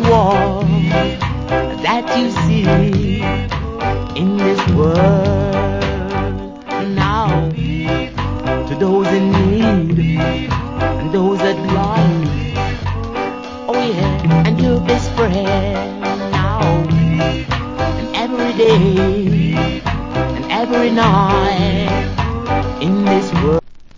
war that you see in this world now, to those in need and those that long, oh yeah, and your best friend now, and every day and every night in this world.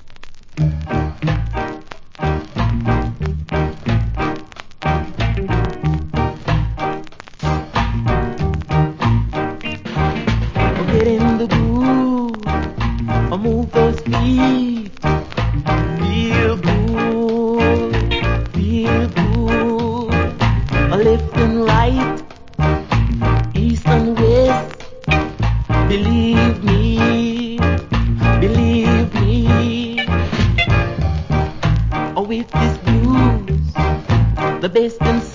Get in the groove, or move those feet. Feel good, feel good. A left and right, east and west. Believe me, believe me. Oh, with this blues, the best and